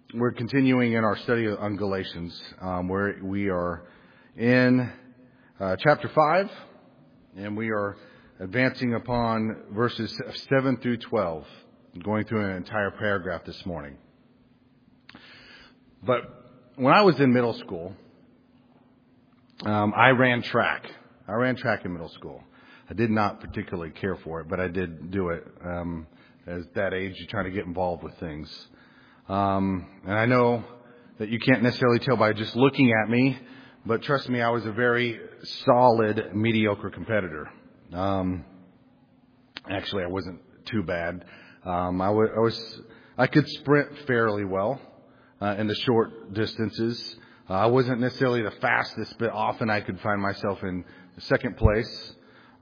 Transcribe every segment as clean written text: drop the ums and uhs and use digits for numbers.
We're continuing in our study on Galatians, where we are in chapter 5, and we are advancing upon verses 7 through 12, going through an entire paragraph this morning. But when I was in middle school, I ran track. I ran track in middle school. I did not particularly care for it, but I did do it. As that age, you're trying to get involved with things. And I know that you can't necessarily tell by just looking at me, but trust me, I was a very solid, mediocre competitor. Actually, I wasn't too bad. I could sprint fairly well in the short distances. I wasn't necessarily the fastest, but often I could find myself in second place.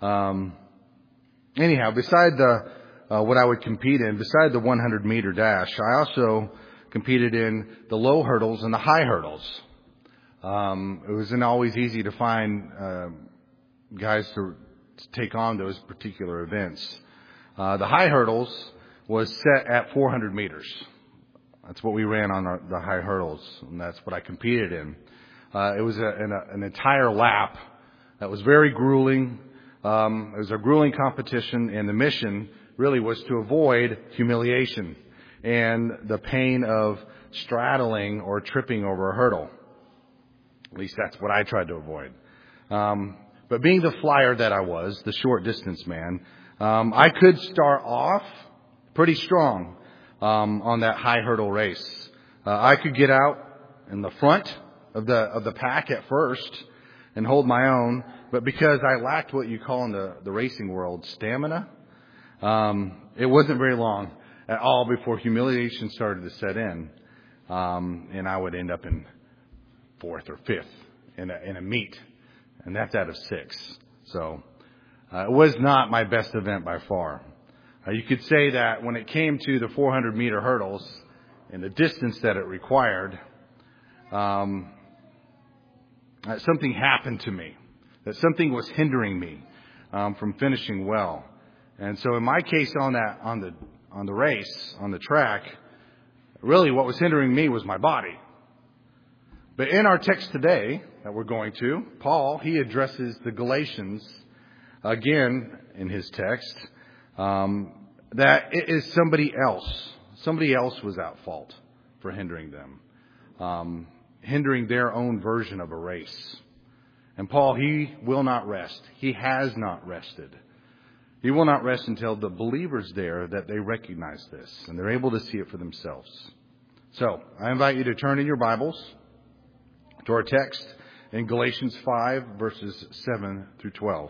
Anyhow, beside what I would compete in, beside the 100-meter dash, I also competed in the low hurdles and the high hurdles. It wasn't always easy to find guys to take on those particular events. The high hurdles was set at 400 meters. That's what we ran on the high hurdles, and that's what I competed in. It was an entire lap that was very grueling. It was a grueling competition, and the mission really was to avoid humiliation and the pain of straddling or tripping over a hurdle. At least that's what I tried to avoid. But being the flyer that I was, the short distance man, I could start off pretty strong on that high hurdle race. I could get out in the front of the pack at first and hold my own, but because I lacked what you call in the racing world stamina, it wasn't very long at all before humiliation started to set in, and I would end up in fourth or fifth in a meet, and that's out of 6. So it was not my best event by far. You could say that when it came to the 400-meter hurdles and the distance that it required, something happened to me, that something was hindering me from finishing well. And so in my case on the race, on the track, really what was hindering me was my body. But in our text today that we're going to, Paul, he addresses the Galatians again in his text, that it is somebody else. Somebody else was at fault for hindering them, hindering their own version of a race. And Paul, he will not rest. He has not rested. He will not rest until the believers there, that they recognize this and they're able to see it for themselves. So I invite you to turn in your Bibles to our text in Galatians 5, verses 7 through 12.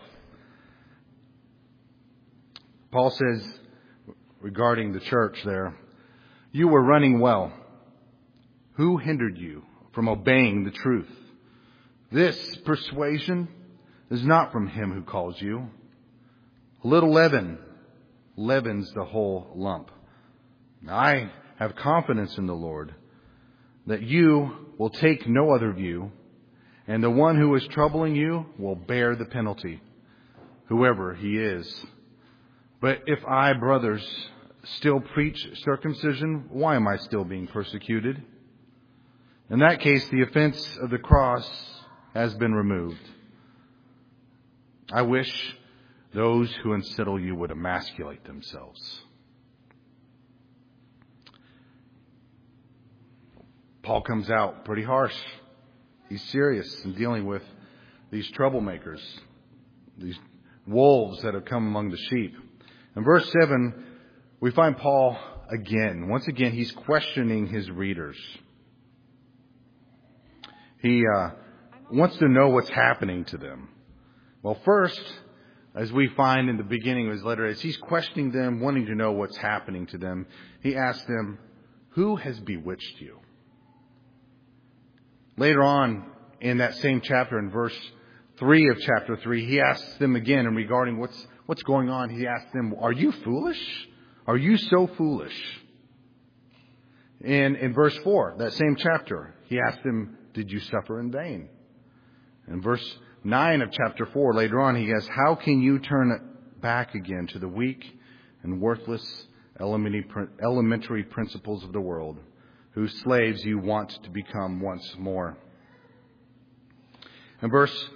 Paul says regarding the church there, "You were running well. Who hindered you from obeying the truth? This persuasion is not from him who calls you. A little leaven leavens the whole lump. I have confidence in the Lord that you will take no other view, and the one who is troubling you will bear the penalty, whoever he is. But if I, brothers, still preach circumcision, why am I still being persecuted? In that case, the offense of the cross has been removed. I wish those who unsettle you would emasculate themselves." Paul comes out pretty harsh. He's serious in dealing with these troublemakers, these wolves that have come among the sheep. In verse 7, we find Paul again. Once again, he's questioning his readers. He wants to know what's happening to them. Well, first, as we find in the beginning of his letter, as he's questioning them, wanting to know what's happening to them, he asks them, "Who has bewitched you?" Later on in that same chapter, in verse 3 of chapter 3, he asks them again, and regarding what's going on, he asks them, "Are you foolish? Are you so foolish?" And in verse 4, that same chapter, he asks them, "Did you suffer in vain?" In verse 9 of chapter 4, later on, he asks, "How can you turn back again to the weak and worthless elementary principles of the world? whose slaves you want to become once more. In verse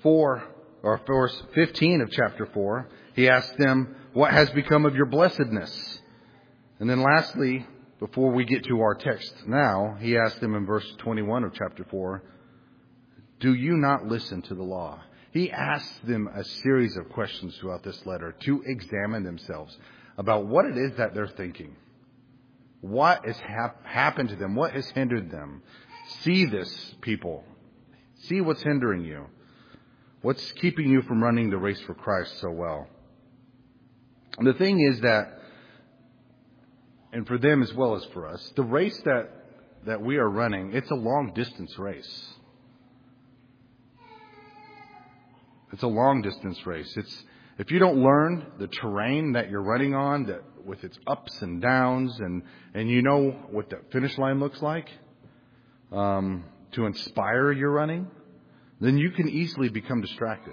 15 of chapter 4, he asked them, what has become of your blessedness? And then lastly, before we get to our text now, he asked them in verse 21 of chapter 4, do you not listen to the law? He asked them a series of questions throughout this letter to examine themselves about what it is that they're thinking. What has happened to them? What has hindered them? See this, people. See what's hindering you. What's keeping you from running the race for Christ so well? And the thing is that, and for them as well as for us, the race that we are running, it's a long distance race. It's a long distance race. If you don't learn the terrain that you're running on, that with its ups and downs, and you know what the finish line looks like, to inspire your running, then you can easily become distracted.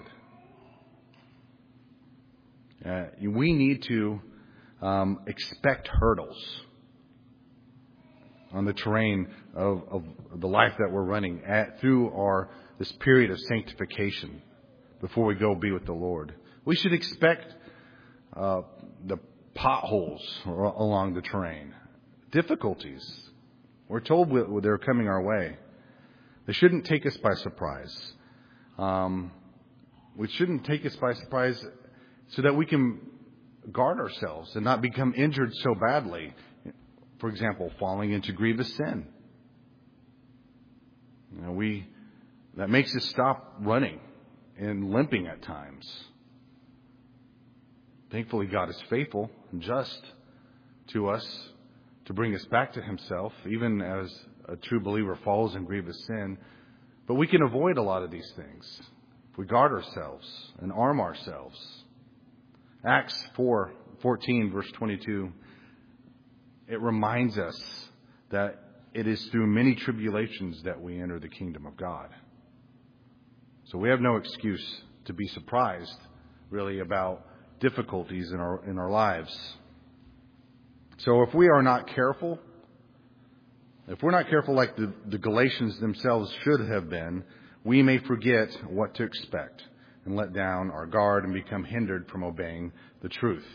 We need to expect hurdles on the terrain of the life that we're running through this period of sanctification before we go be with the Lord. We should expect the potholes along the terrain, difficulties. We're told they're coming our way. They shouldn't take us by surprise. We shouldn't take us by surprise so that we can guard ourselves and not become injured so badly. For example, falling into grievous sin. That makes us stop running and limping at times. Thankfully, God is faithful and just to us to bring us back to Himself, even as a true believer falls in grievous sin. But we can avoid a lot of these things if we guard ourselves and arm ourselves. Acts 4:14, verse 22, it reminds us that it is through many tribulations that we enter the kingdom of God. So we have no excuse to be surprised, really, about difficulties in our lives. So if we are not careful, if we're not careful like the Galatians themselves should have been, we may forget what to expect and let down our guard and become hindered from obeying the truth.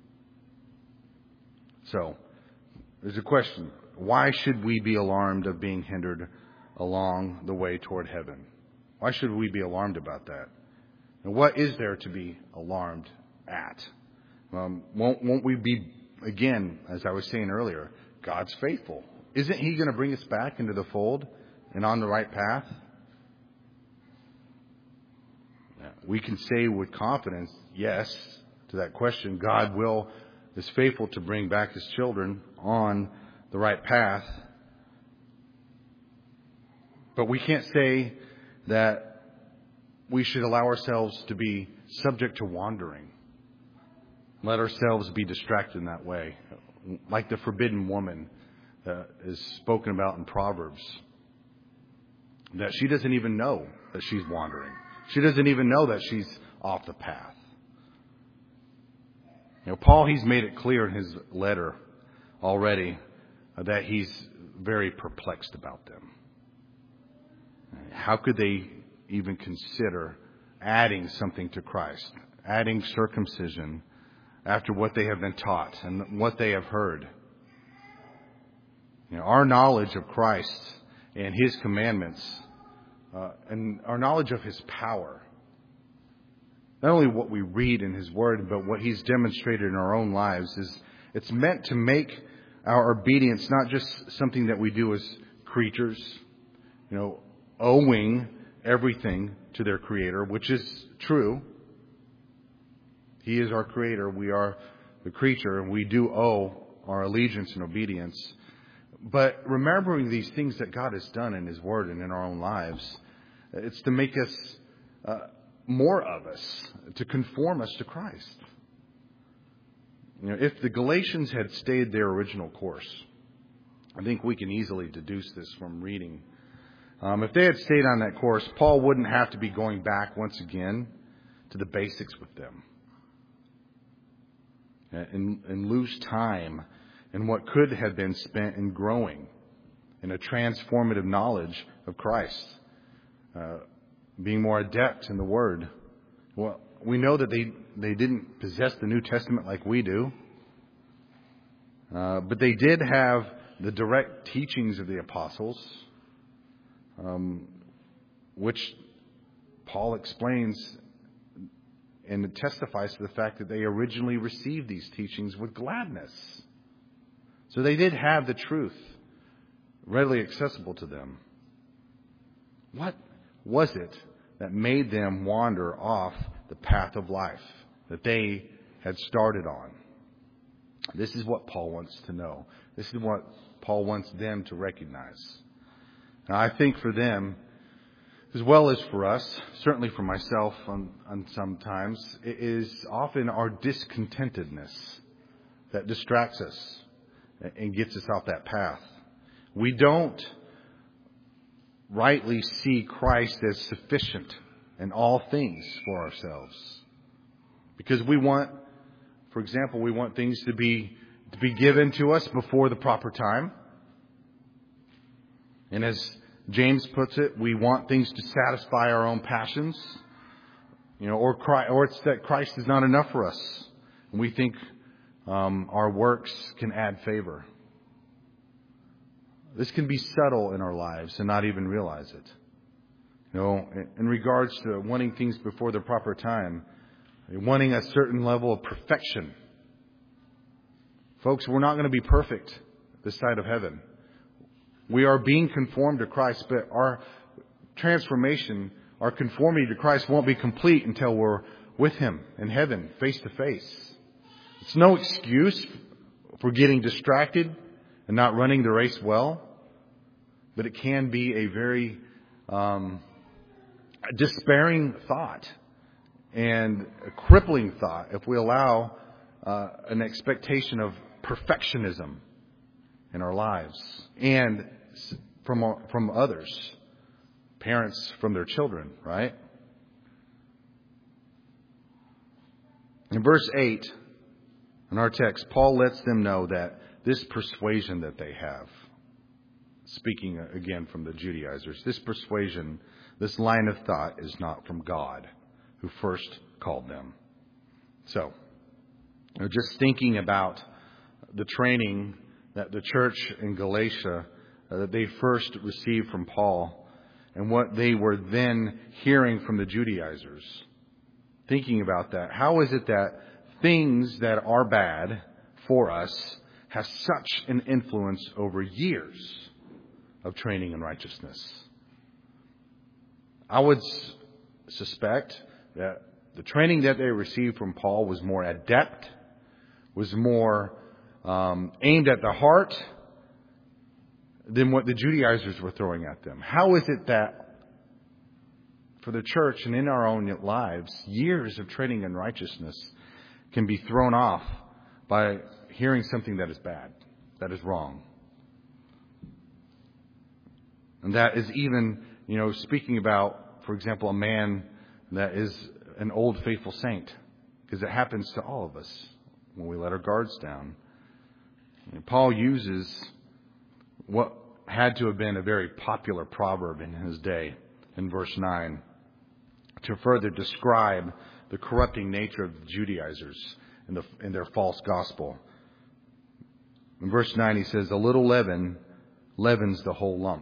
So, there's a question. Why should we be alarmed of being hindered along the way toward heaven? Why should we be alarmed about that? And what is there to be alarmed at? Won't we be, again, as I was saying earlier, God's faithful? Isn't He going to bring us back into the fold and on the right path? We can say with confidence, yes, to that question. God is faithful to bring back His children on the right path. But we can't say that we should allow ourselves to be subject to wandering. Let ourselves be distracted in that way. Like the forbidden woman that is spoken about in Proverbs. That she doesn't even know that she's wandering. She doesn't even know that she's off the path. Paul, he's made it clear in his letter already that he's very perplexed about them. How could they even consider adding something to Christ, adding circumcision after what they have been taught and what they have heard? Our knowledge of Christ and His commandments and our knowledge of His power, not only what we read in His Word, but what He's demonstrated in our own lives, it's meant to make our obedience not just something that we do as creatures, owing everything to their Creator, which is true. He is our Creator. We are the creature, and we do owe our allegiance and obedience. But remembering these things that God has done in His Word and in our own lives, it's to make us more of us, to conform us to Christ. If the Galatians had stayed their original course, I think we can easily deduce this from reading. If they had stayed on that course, Paul wouldn't have to be going back once again to the basics with them and lose time in what could have been spent in growing in a transformative knowledge of Christ, being more adept in the Word. Well, we know that they didn't possess the New Testament like we do, but they did have the direct teachings of the apostles, which Paul explains and testifies to the fact that they originally received these teachings with gladness. So they did have the truth readily accessible to them. What was it that made them wander off the path of life that they had started on? This is what Paul wants to know. This is what Paul wants them to recognize. Now, I think for them, as well as for us, certainly for myself on sometimes, it is often our discontentedness that distracts us and gets us off that path. We don't rightly see Christ as sufficient in all things for ourselves. Because we want, for example, we want things to be given to us before the proper time. And as James puts it, we want things to satisfy our own passions, or it's that Christ is not enough for us. And we think our works can add favor. This can be subtle in our lives and not even realize it. In regards to wanting things before the proper time, wanting a certain level of perfection. Folks, we're not going to be perfect this side of heaven. We are being conformed to Christ, but our transformation, our conformity to Christ won't be complete until we're with Him in heaven, face to face. It's no excuse for getting distracted and not running the race well, but it can be a very despairing thought and a crippling thought if we allow an expectation of perfectionism in our lives and from others, parents from their children, right? In verse 8, in our text, Paul lets them know that this persuasion that they have, speaking again from the Judaizers, this persuasion, this line of thought is not from God, who first called them. So, just thinking about the training that the church in Galatia, that they first received from Paul, and what they were then hearing from the Judaizers. Thinking about that, how is it that things that are bad for us have such an influence over years of training in righteousness? I would suspect that the training that they received from Paul was more adept, was more aimed at the heart than what the Judaizers were throwing at them. How is it that for the church and in our own lives, years of training in righteousness can be thrown off by hearing something that is bad, that is wrong? And that is even, speaking about, for example, a man that is an old faithful saint, because it happens to all of us when we let our guards down. And Paul uses what had to have been a very popular proverb in his day in verse 9 to further describe the corrupting nature of the Judaizers in their false gospel. In verse 9 he says, "A little leaven leavens the whole lump."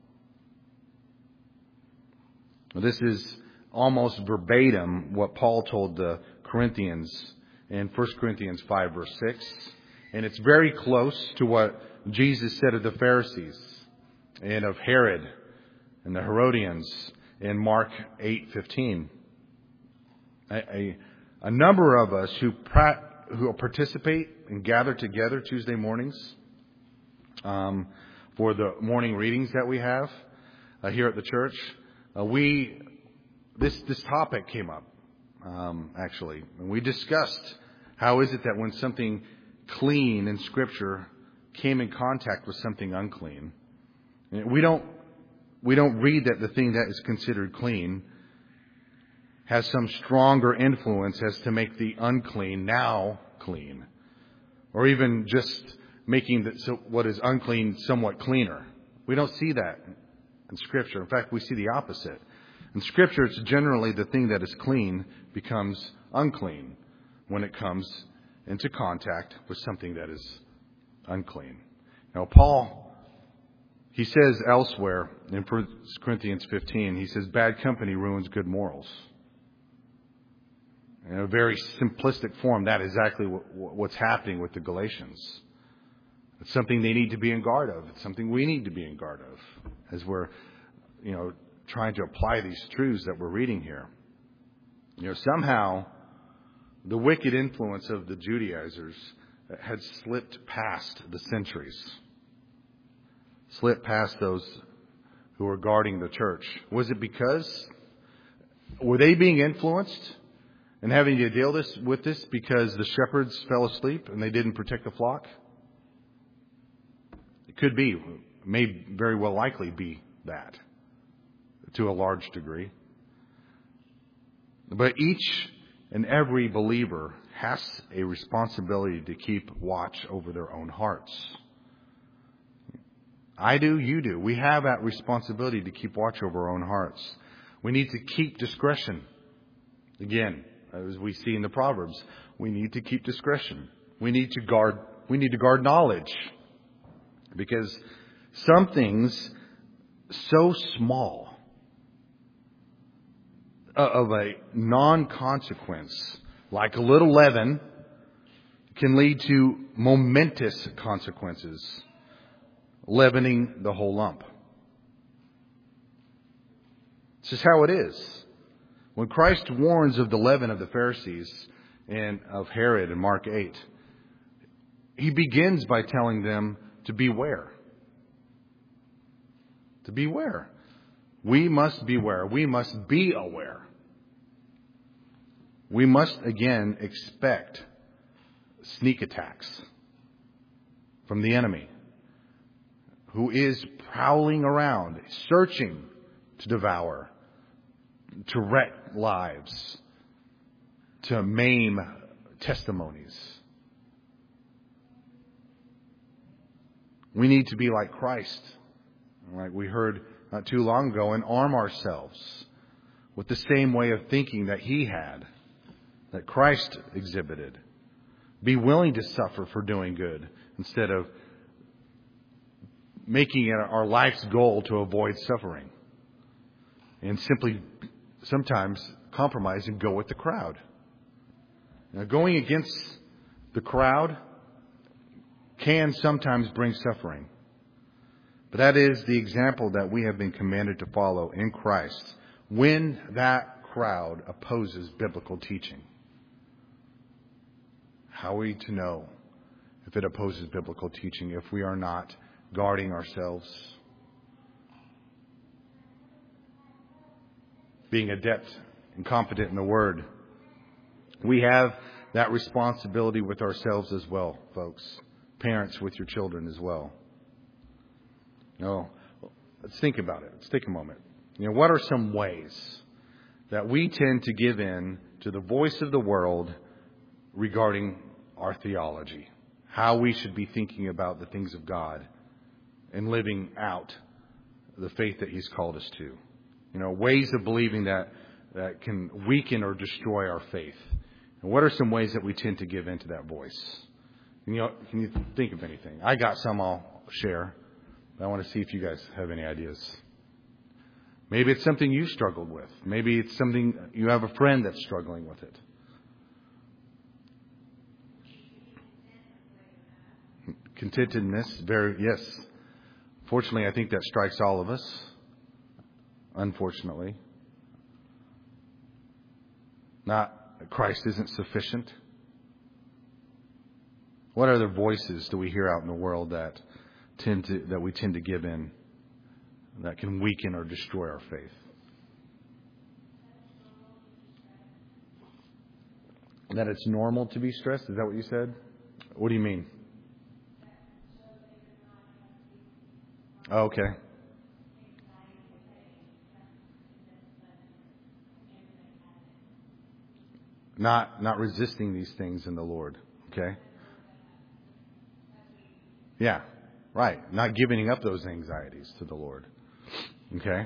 Now, this is almost verbatim what Paul told the Corinthians in 1 Corinthians 5 verse 6. And it's very close to what Jesus said of the Pharisees and of Herod and the Herodians in Mark 8:15. A number of us who participate and gather together Tuesday mornings for the morning readings that we have here at the church, this topic came up actually, and we discussed how is it that when something clean in Scripture came in contact with something unclean, we don't read that the thing that is considered clean has some stronger influence as to make the unclean now clean, or even just making what is unclean somewhat cleaner. We don't see that in Scripture. In fact, we see the opposite. In Scripture, it's generally the thing that is clean becomes unclean when it comes into contact with something that is unclean. Now, Paul, he says elsewhere in 1 Corinthians 15, he says, bad company ruins good morals. In a very simplistic form, that is exactly what's happening with the Galatians. It's something they need to be in guard of. It's something we need to be in guard of as we're, trying to apply these truths that we're reading here. Somehow the wicked influence of the Judaizers had slipped past the centuries, slipped past those who were guarding the church. Was it because, were they being influenced and having to deal with this because the shepherds fell asleep and they didn't protect the flock? It could be, may very well likely be that to a large degree. But each and every believer has a responsibility to keep watch over their own hearts. I do, you do. We have that responsibility to keep watch over our own hearts. We need to keep discretion. Again, as we see in the Proverbs, we need to keep discretion. We need to guard knowledge. Because some things so small of a non-consequence, like a little leaven, can lead to momentous consequences, leavening the whole lump. It's just how it is. When Christ warns of the leaven of the Pharisees and of Herod in Mark 8, he begins by telling them to beware. To beware. We must beware. We must be aware. We must again expect sneak attacks from the enemy, who is prowling around, searching to devour, to wreck lives, to maim testimonies. We need to be like Christ, like we heard not too long ago, and arm ourselves with the same way of thinking that He had, that Christ exhibited. Be willing to suffer for doing good instead of making it our life's goal to avoid suffering. And simply sometimes compromise and go with the crowd. Now, going against the crowd can sometimes bring suffering. But that is the example that we have been commanded to follow in Christ when that crowd opposes biblical teaching. How are we to know if it opposes biblical teaching if we are not guarding ourselves? Being adept and competent in the Word. We have that responsibility with ourselves as well, folks. Parents, with your children as well. Let's think about it. Let's take a moment. What are some ways that we tend to give in to the voice of the world regarding our theology? How we should be thinking about the things of God and living out the faith that He's called us to. Ways of believing that can weaken or destroy our faith. And what are some ways that we tend to give into that voice? Can you think of anything? I got some I'll share. I want to see if you guys have any ideas. Maybe it's something you struggled with. Maybe it's something you have a friend that's struggling with it. Contentedness, yes. Fortunately, I think that strikes all of us. Unfortunately. Christ isn't sufficient. What other voices do we hear out in the world that we tend to give in that can weaken or destroy our faith? That it's normal to be stressed? Is that what you said? What do you mean? Oh, okay. Not resisting these things in the Lord. Okay? Yeah. Right. Not giving up those anxieties to the Lord. Okay.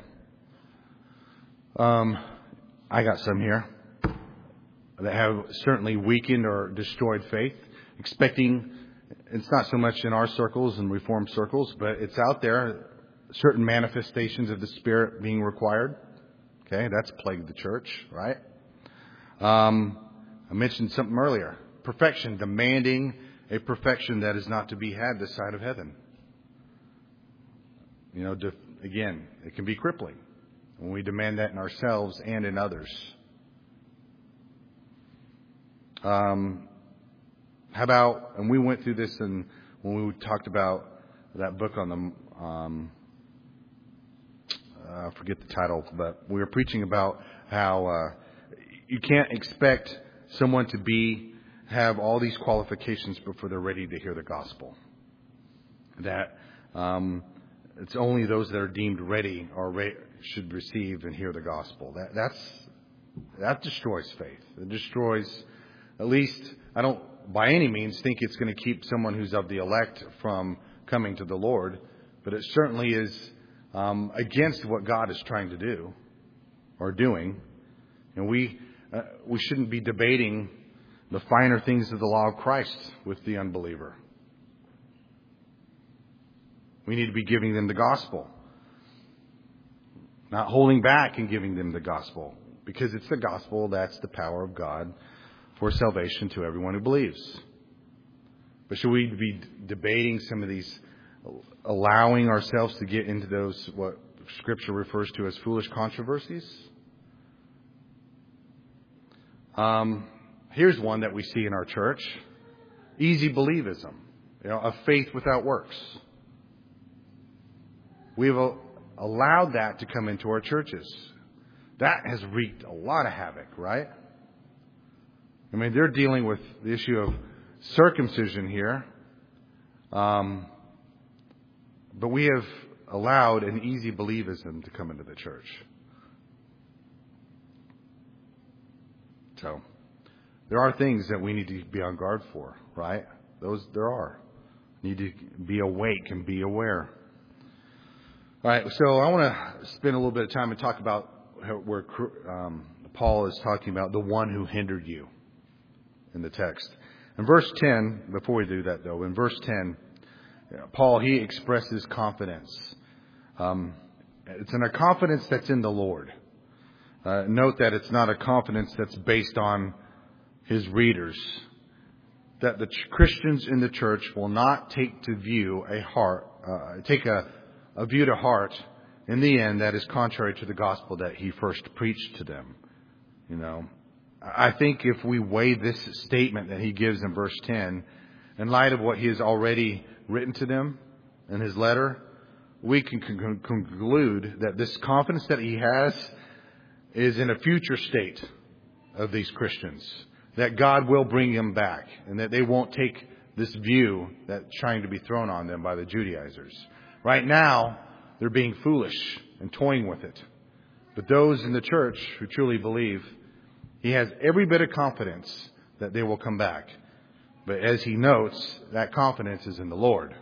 I got some here that have certainly weakened or destroyed faith. Expecting, it's not so much in our circles and Reformed circles, but it's out there, certain manifestations of the Spirit being required. Okay, that's plagued the church, right? I mentioned something earlier. Perfection, demanding a perfection that is not to be had this side of heaven. You know, again, it can be crippling when we demand that in ourselves and in others. How about, and we went through this when we talked about that book on the, I forget the title, but we were preaching about how you can't expect someone to have all these qualifications before they're ready to hear the gospel. That it's only those that are deemed ready or should receive and hear the gospel. That destroys faith. It destroys, at least, I don't by any means think it's going to keep someone who's of the elect from coming to the Lord, but it certainly is against what God is trying to do or doing. And we shouldn't be debating the finer things of the law of Christ with the unbeliever. We need to be giving them the gospel. Not holding back and giving them the gospel. Because it's the gospel that's the power of God for salvation to everyone who believes. But should we be debating some of these, allowing ourselves to get into those, what Scripture refers to as foolish controversies? Here's one that we see in our church. Easy believism. A faith without works. We've allowed that to come into our churches. That has wreaked a lot of havoc, right? I mean, they're dealing with the issue of circumcision here. But we have allowed an easy believism to come into the church. So, there are things that we need to be on guard for, right? Those there are. Need to be awake and be aware. All right, so I want to spend a little bit of time and talk about where Paul is talking about the one who hindered you in the text. In verse 10, before we do that though, in verse 10, Paul, he expresses confidence. It's in a confidence that's in the Lord. Note that it's not a confidence that's based on his readers. That the Christians in the church will not take a view to heart in the end that is contrary to the gospel that he first preached to them. I think if we weigh this statement that he gives in verse 10 in light of what he has already written to them in his letter, we can conclude that this confidence that he has is in a future state of these Christians. That God will bring them back and that they won't take this view that's trying to be thrown on them by the Judaizers. Right now, they're being foolish and toying with it. But those in the church who truly believe, he has every bit of confidence that they will come back. But as he notes, that confidence is in the Lord.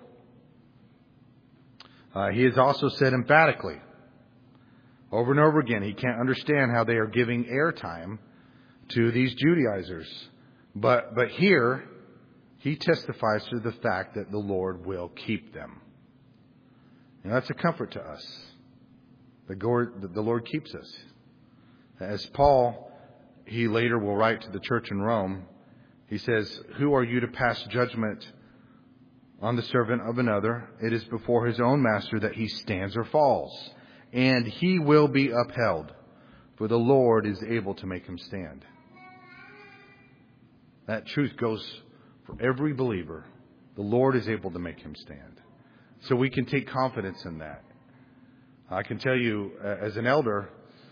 He has also said emphatically, over and over again, he can't understand how they are giving airtime to these Judaizers. But here, he testifies to the fact that the Lord will keep them. And that's a comfort to us. The Lord keeps us. As Paul, he later will write to the church in Rome, he says, "Who are you to pass judgment on the servant of another? It is before his own master that he stands or falls. And he will be upheld, for the Lord is able to make him stand." That truth goes for every believer. The Lord is able to make him stand. So we can take confidence in that. I can tell you, as an elder,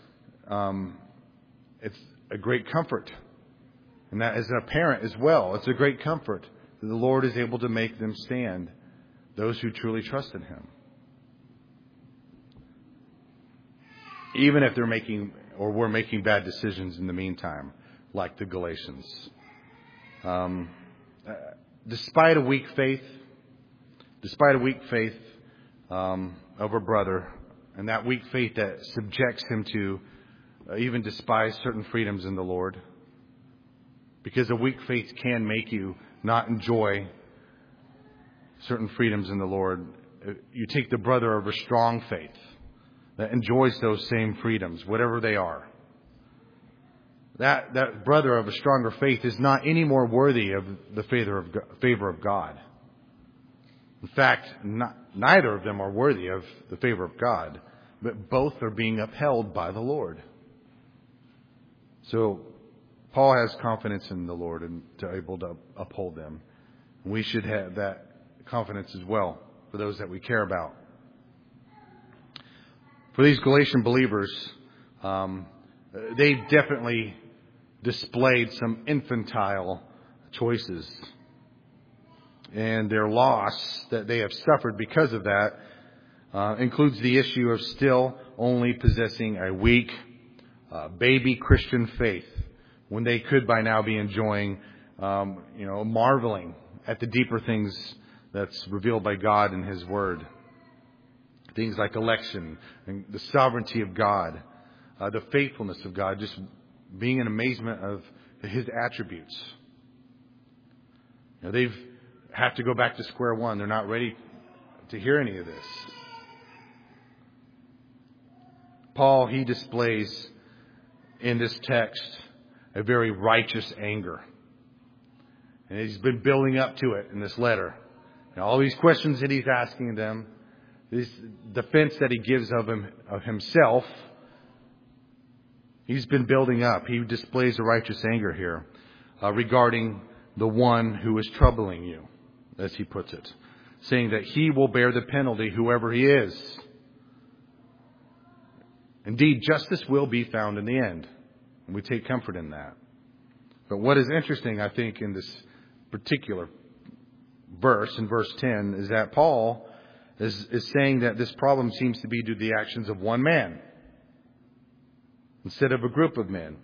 it's a great comfort. And that as a parent as well, it's a great comfort that the Lord is able to make them stand, those who truly trust in him. Even if we're making bad decisions in the meantime, like the Galatians. Despite a weak faith, despite a weak faith of a brother, and that weak faith that subjects him to even despise certain freedoms in the Lord. Because a weak faith can make you not enjoy certain freedoms in the Lord. You take the brother of a strong faith that enjoys those same freedoms, whatever they are. That brother of a stronger faith is not any more worthy of the favor of God. In fact, neither of them are worthy of the favor of God, but both are being upheld by the Lord. So Paul has confidence in the Lord and to able to uphold them. We should have that confidence as well for those that we care about. For these Galatian believers, they definitely displayed some infantile choices. And their loss that they have suffered because of that includes the issue of still only possessing a weak, baby Christian faith when they could by now be enjoying, marveling at the deeper things that's revealed by God in His Word. Things like election and the sovereignty of God, the faithfulness of God, just being in amazement of His attributes. They've have to go back to square one. They're not ready to hear any of this. Paul, he displays in this text a very righteous anger. And he's been building up to it in this letter. And all these questions that he's asking them, this defense that he gives of himself, he's been building up. He displays a righteous anger here regarding the one who is troubling you, as he puts it, saying that he will bear the penalty, whoever he is. Indeed, justice will be found in the end. And we take comfort in that. But what is interesting, I think, in this particular verse, in verse 10, is that Paul is saying that this problem seems to be due to the actions of one man instead of a group of men.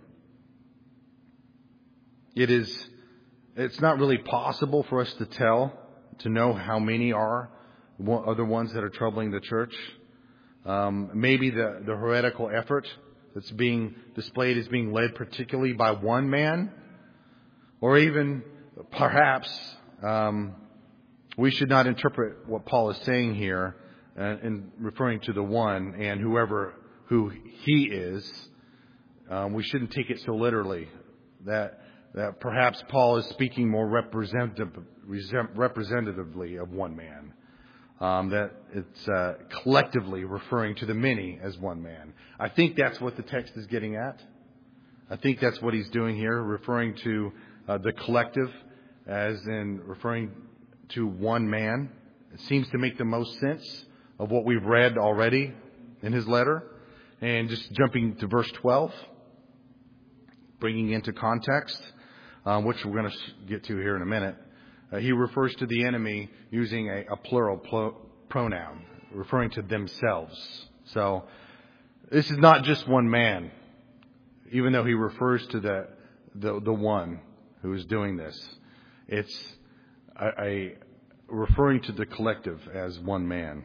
It's not really possible for us to know how many are the ones that are troubling the church. Maybe the heretical effort that's being displayed is being led particularly by one man, or even perhaps we should not interpret what Paul is saying here in referring to the one and who he is. We shouldn't take it so literally that perhaps Paul is speaking more representatively of one man. That it's collectively referring to the many as one man. I think that's what the text is getting at. I think that's what he's doing here, referring to the collective as in referring to one man. It seems to make the most sense of what we've read already in his letter. And just jumping to verse 12, bringing into context, which we're going to get to here in a minute. He refers to the enemy using a plural pronoun, referring to themselves. So this is not just one man, even though he refers to the one who is doing this. It's referring to the collective as one man.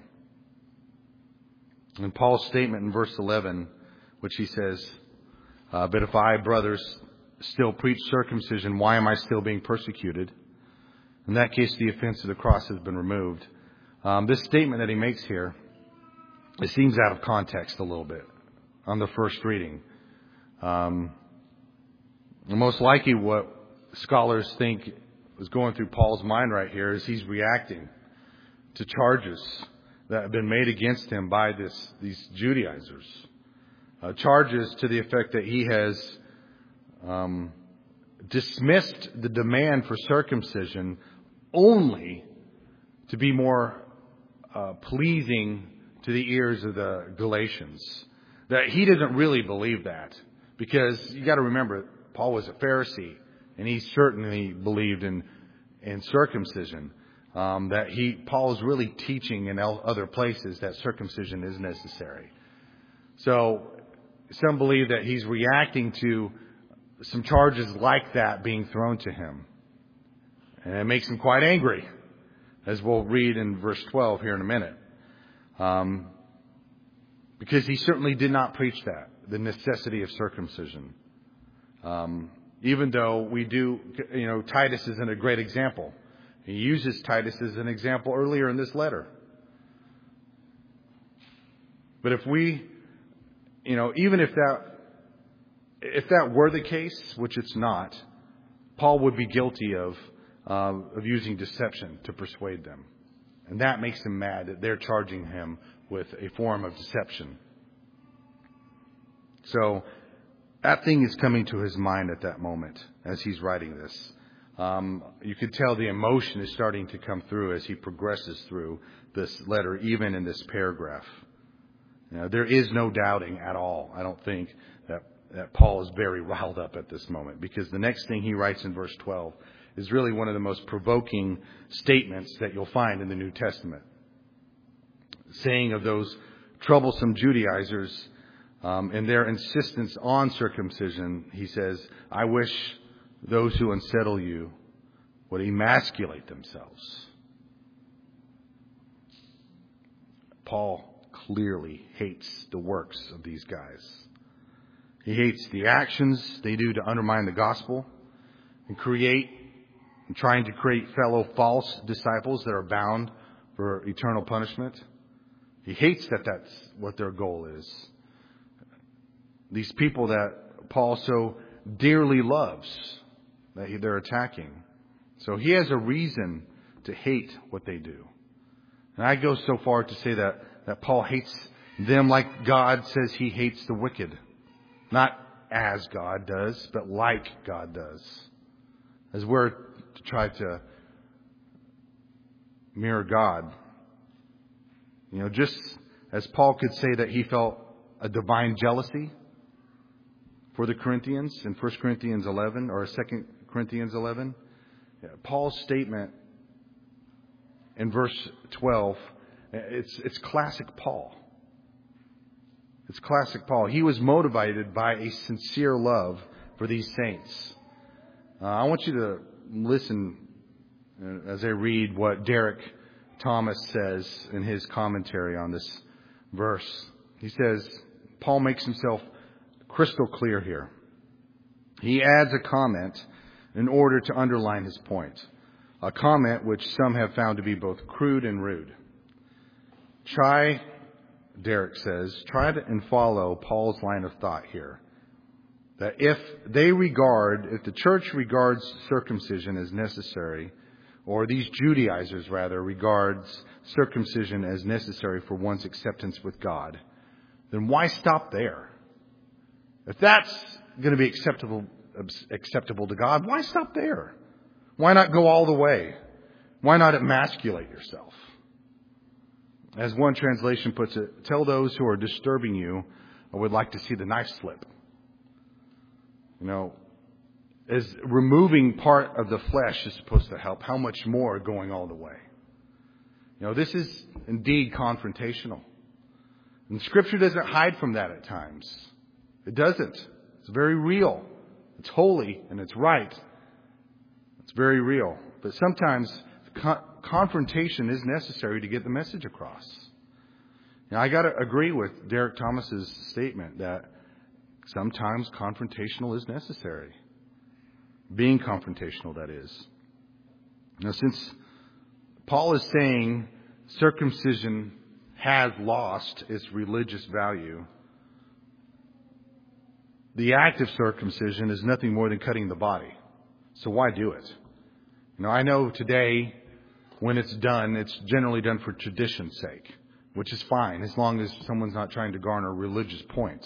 And Paul's statement in verse 11, which he says, "But if I, brothers, still preach circumcision, why am I still being persecuted? In that case, the offense of the cross has been removed." This statement that he makes here, it seems out of context a little bit on the first reading. Most likely what scholars think is going through Paul's mind right here is he's reacting to charges that have been made against him by these Judaizers. Charges to the effect that he has dismissed the demand for circumcision only to be more pleasing to the ears of the Galatians. That he doesn't really believe that, because you got to remember, Paul was a Pharisee, and he certainly believed in circumcision. Paul is really teaching in other places that circumcision is necessary. So some believe that he's reacting to some charges like that being thrown to him. And it makes him quite angry as we'll read in verse 12 here in a minute. Because he certainly did not preach that, the necessity of circumcision. Even though we do, Titus isn't a great example. He uses Titus as an example earlier in this letter. But if we, even if that were the case, which it's not, Paul would be guilty of using deception to persuade them. And that makes him mad that they're charging him with a form of deception. So that thing is coming to his mind at that moment as he's writing this. You could tell the emotion is starting to come through as he progresses through this letter, even in this paragraph. There is no doubting at all, I don't think, that Paul is very riled up at this moment, because the next thing he writes in verse 12 is really one of the most provoking statements that you'll find in the New Testament. Saying of those troublesome Judaizers and their insistence on circumcision, he says, "I wish those who unsettle you would emasculate themselves." Paul clearly hates the works of these guys. He hates the actions they do to undermine the gospel and trying to create fellow false disciples that are bound for eternal punishment. He hates that that's what their goal is. These people that Paul so dearly loves, that they're attacking. So he has a reason to hate what they do. And I go so far to say that Paul hates them like God says he hates the wicked. Not as God does, but like God does. As we're to try to mirror God. Just as Paul could say that he felt a divine jealousy for the Corinthians in 1 Corinthians 11 or 2 Corinthians 11. Paul's statement in verse 12, it's classic Paul. It's classic Paul. He was motivated by a sincere love for these saints. I want you to listen as I read what Derek Thomas says in his commentary on this verse. He says, Paul makes himself crystal clear here. He adds a comment in order to underline his point. A comment which some have found to be both crude and rude. Derek says, try and follow Paul's line of thought here. That if the church regards circumcision as necessary, or these Judaizers rather regards circumcision as necessary for one's acceptance with God, then why stop there? If that's going to be acceptable to God, why stop there? Why not go all the way? Why not emasculate yourself? As one translation puts it, tell those who are disturbing you, I would like to see the knife slip. As removing part of the flesh is supposed to help, how much more going all the way? This is indeed confrontational. And Scripture doesn't hide from that at times. It doesn't. It's very real. It's holy and it's right. It's very real. But sometimes confrontation is necessary to get the message across. I got to agree with Derek Thomas's statement that sometimes confrontational is necessary. Being confrontational, that is. Since Paul is saying circumcision has lost its religious value, the act of circumcision is nothing more than cutting the body. So why do it? I know today when it's done, it's generally done for tradition's sake, which is fine as long as someone's not trying to garner religious points.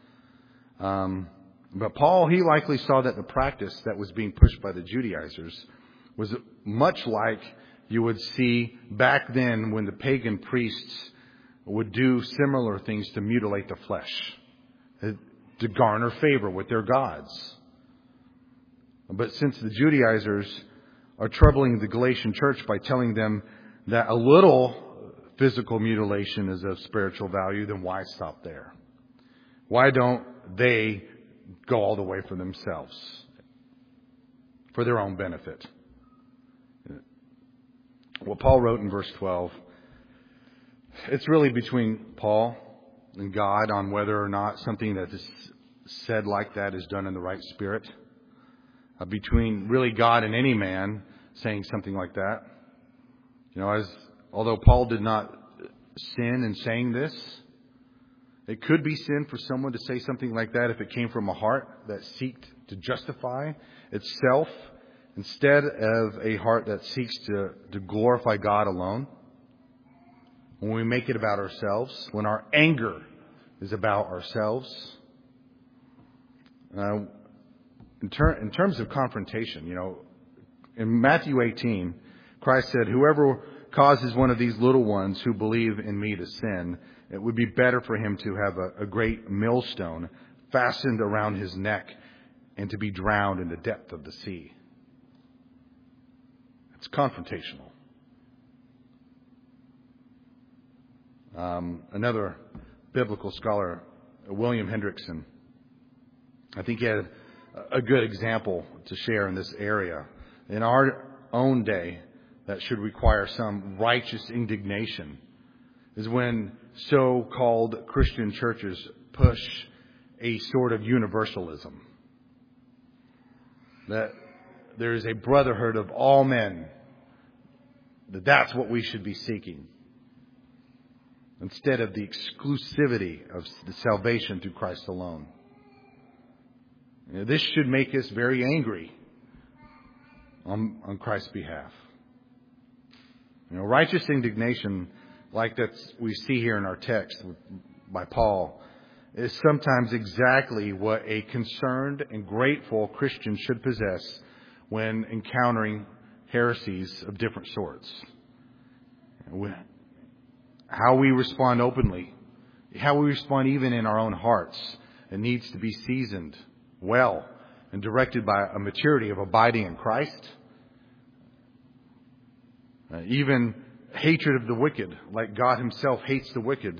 But Paul, he likely saw that the practice that was being pushed by the Judaizers was much like you would see back then when the pagan priests would do similar things to mutilate the flesh, to garner favor with their gods. But since the Judaizers are troubling the Galatian church by telling them that a little physical mutilation is of spiritual value, then why stop there? Why don't they go all the way for themselves, for their own benefit? what Paul wrote in verse 12, it's really between Paul and God on whether or not something that is said like that is done in the right spirit. Between really God and any man saying something like that. Although Paul did not sin in saying this, it could be sin for someone to say something like that if it came from a heart that seeked to justify itself instead of a heart that seeks to glorify God alone. When we make it about ourselves, when our anger is about ourselves. In terms of confrontation, in Matthew 18, Christ said, "Whoever causes one of these little ones who believe in me to sin, it would be better for him to have a great millstone fastened around his neck and to be drowned in the depth of the sea." It's confrontational. Another biblical scholar, William Hendrickson, I think he had a good example to share in this area. In our own day, that should require some righteous indignation, is when so-called Christian churches push a sort of universalism. That there is a brotherhood of all men. That's what we should be seeking. Instead of the exclusivity of the salvation through Christ alone. This should make us very angry on Christ's behalf. Righteous indignation like that we see here in our text by Paul is sometimes exactly what a concerned and grateful Christian should possess when encountering heresies of different sorts. How we respond openly, how we respond even in our own hearts, it needs to be seasoned well and directed by a maturity of abiding in Christ. Even hatred of the wicked, like God himself hates the wicked,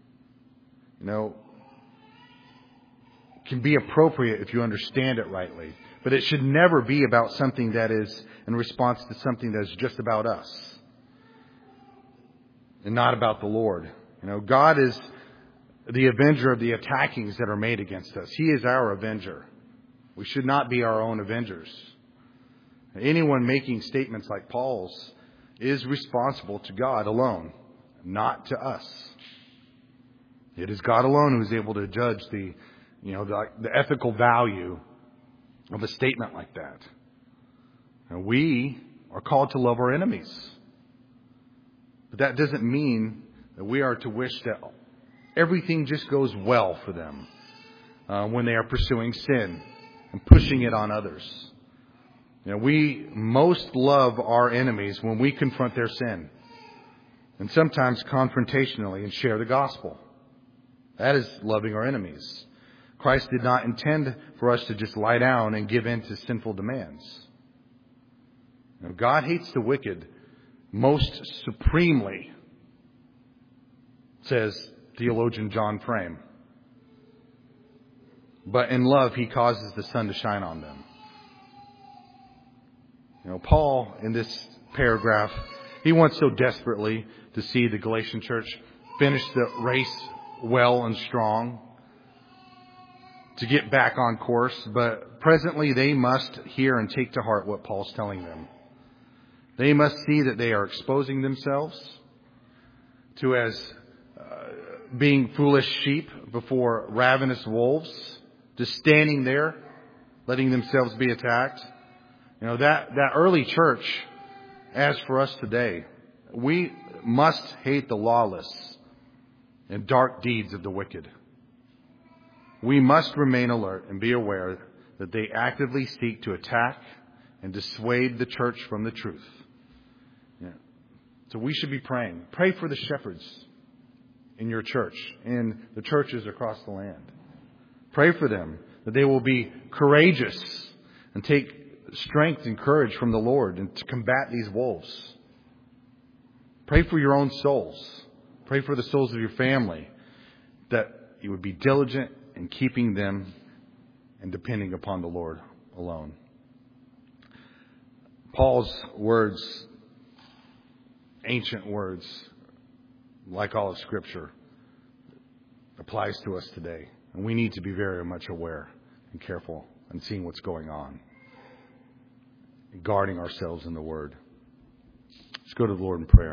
can be appropriate if you understand it rightly. But it should never be about something that is in response to something that is just about us and not about the Lord. God is the avenger of the attackings that are made against us. He is our avenger. We should not be our own avengers. Anyone making statements like Paul's is responsible to God alone, not to us. It is God alone who is able to judge the ethical value of a statement like that. And we are called to love our enemies. But that doesn't mean that we are to wish that everything just goes well for them when they are pursuing sin and pushing it on others. We most love our enemies when we confront their sin, and sometimes confrontationally, and share the gospel. That is loving our enemies. Christ did not intend for us to just lie down and give in to sinful demands. God hates the wicked most supremely, says theologian John Frame. But in love, he causes the sun to shine on them. Paul, in this paragraph, he wants so desperately to see the Galatian church finish the race well and strong, to get back on course. But presently, they must hear and take to heart what Paul's telling them. They must see that they are exposing themselves to as being foolish sheep before ravenous wolves, just standing there, letting themselves be attacked. That early church, as for us today, we must hate the lawless and dark deeds of the wicked. We must remain alert and be aware that they actively seek to attack and dissuade the church from the truth. So we should be praying. Pray for the shepherds in your church, in the churches across the land. Pray for them that they will be courageous and take strength and courage from the Lord and to combat these wolves. Pray for your own souls. Pray for the souls of your family, that you would be diligent in keeping them and depending upon the Lord alone. Paul's words ancient words, like all of Scripture, applies to us today. And we need to be very much aware and careful and seeing what's going on, guarding ourselves in the Word. Let's go to the Lord in prayer.